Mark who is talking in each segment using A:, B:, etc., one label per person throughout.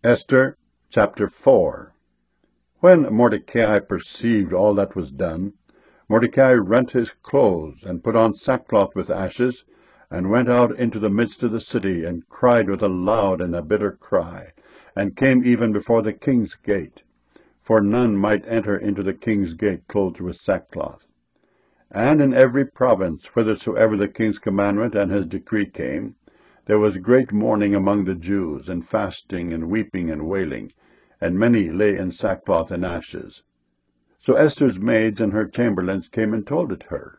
A: Esther chapter 4. When Mordecai perceived all that was done, Mordecai rent his clothes, and put on sackcloth with ashes, and went out into the midst of the city, and cried with a loud and a bitter cry, and came even before the king's gate. For none might enter into the king's gate clothed with sackcloth. And in every province, whithersoever the king's commandment and his decree came, there was great mourning among the Jews, and fasting, and weeping, and wailing, and many lay in sackcloth and ashes. So Esther's maids and her chamberlains came and told it her.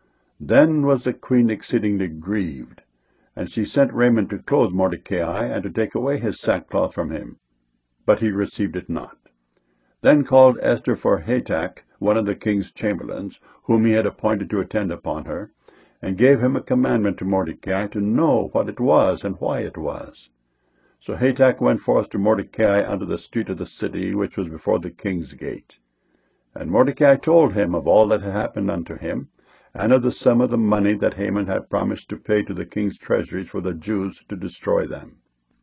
A: Then was the queen exceedingly grieved, and she sent raiment to clothe Mordecai, and to take away his sackcloth from him. But he received it not. Then called Esther for Hatach, one of the king's chamberlains, whom he had appointed to attend upon her, and gave him a commandment to Mordecai to know what it was and why it was. So Hatach went forth to Mordecai unto the street of the city, which was before the king's gate. And Mordecai told him of all that had happened unto him, and of the sum of the money that Haman had promised to pay to the king's treasuries for the Jews to destroy them.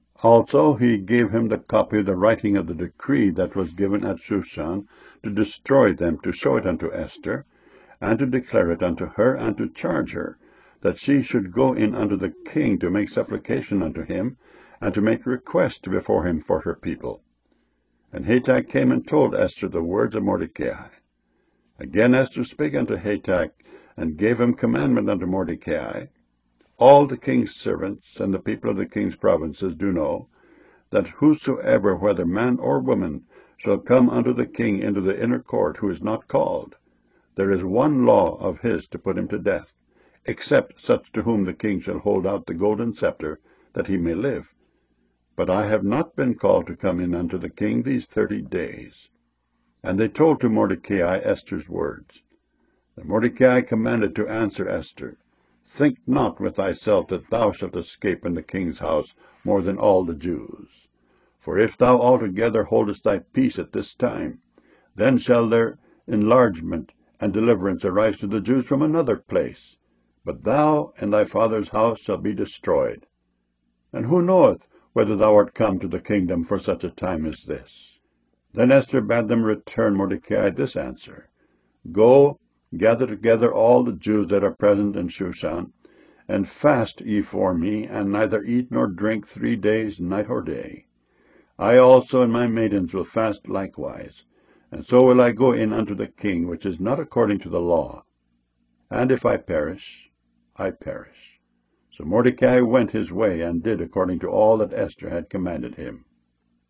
A: Also he gave him the copy of the writing of the decree that was given at Shushan to destroy them, to show it unto Esther, and to declare it unto her, and to charge her, that she should go in unto the king to make supplication unto him, and to make request before him for her people. And Hatach came and told Esther the words of Mordecai. Again Esther spake unto Hatach, and gave him commandment unto Mordecai. All the king's servants and the people of the king's provinces do know, that whosoever, whether man or woman, shall come unto the king into the inner court, who is not called, there is one law of his to put him to death, except such to whom the king shall hold out the golden scepter, that he may live. But I have not been called to come in unto the king these 30 days. And they told to Mordecai Esther's words. And Mordecai commanded to answer Esther, Think not with thyself that thou shalt escape in the king's house more than all the Jews. For if thou altogether holdest thy peace at this time, then shall their enlargement and deliverance arise to the Jews from another place. But thou and thy father's house shall be destroyed. And who knoweth whether thou art come to the kingdom for such a time as this? Then Esther bade them return Mordecai this answer. Go, gather together all the Jews that are present in Shushan, and fast ye for me, and neither eat nor drink 3 days, night or day. I also and my maidens will fast likewise, and so will I go in unto the king, which is not according to the law. And if I perish, I perish. So Mordecai went his way, and did according to all that Esther had commanded him.